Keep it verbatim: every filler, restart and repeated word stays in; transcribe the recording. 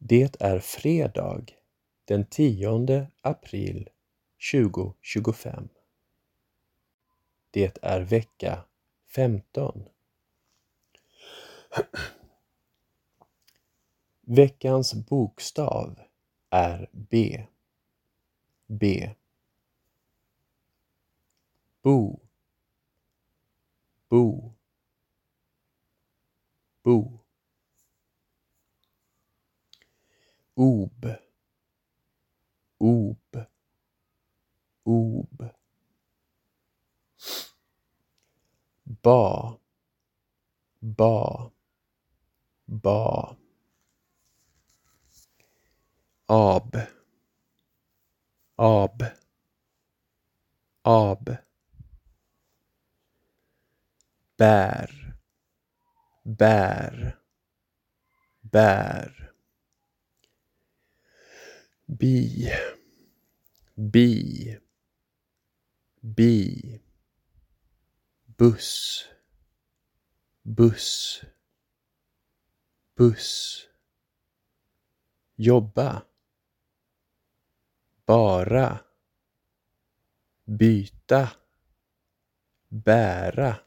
Det är fredag den tionde april tjugohundratjugofem. Det är vecka femton. Veckans bokstav är B. B. Bo. Bo. Bo. Ob. Ob. Ob. Ba. Ba. Ba. Ab. Ab. Ab. Bär. Bär. Bär. Bi. Bi. Bi. Buss. Buss. Buss. Jobba. Bara. Byta. Bära.